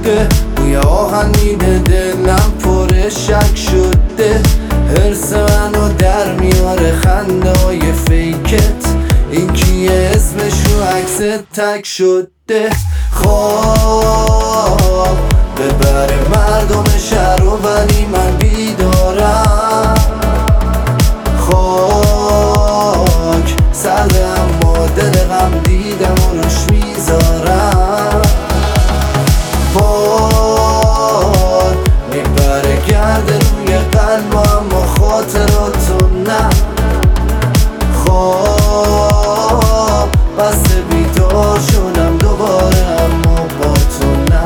شده، بوی آهن میده دلم پر شک شده. حرس منو در میاره خنده های فیکت، این کیه اسمش رو عکس تک شده. خواب ببره مردم شهر رو ولی من بیدارم. خاک سرده اما دل غم دیدم و روش میذارم. باد میبره گرده روی قلب اما خاطراتو نه. خواب بسته بیدار شدم دوباره اما با تو نه.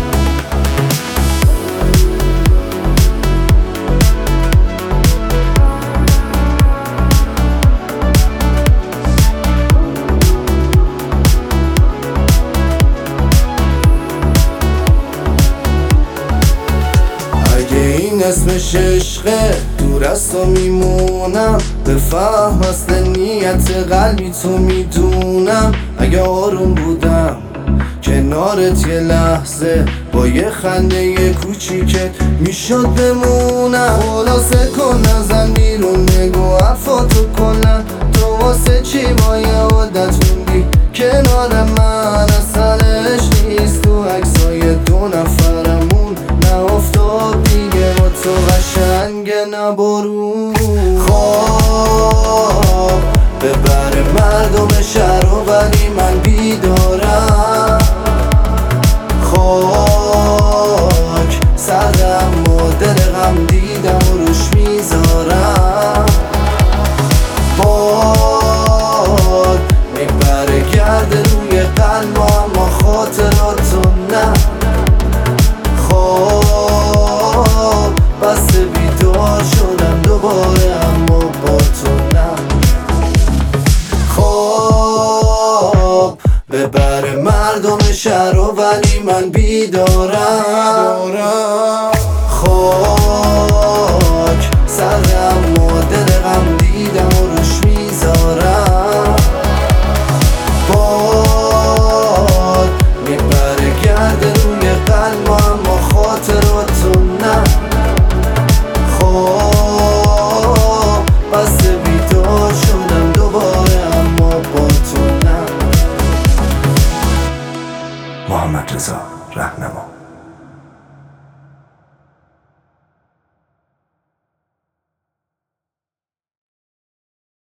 این اسمش عشقه دور از تو میمونم، بفهم اصل نیت قلبی تو میدونم. اگه آروم بودم کنارت یه لحظه با یه خنده کوچیکت میشد بمونم. خلاصه کن نزن بیرون نگو حرفاتو کلن، تو واسه چی با یه عادت موندی کنار من؟ اصلش نیست تو عکسای دو نفرمون، نه افتاد دیگه با تو قشنگ نه بارون. خواب ببره مردم شهر رو ولی من بیدارم. خاک سردم و دل غم دیدم و روش میذارم. باد میبره گرده روی قلب اما خاطراتو نه. خواب بسته بیدار شدم دوباره اما با تو نه. خواب ببره مردم شهر رو ولی من بیدارم. خاک سردم و دل غم دیدم و روش میذارم. باد میبره گرده روی قلب اما خاطراتو نه. خواب بسته بیدار شدم دوباره اما با تو نه. محمد رضا رهنما.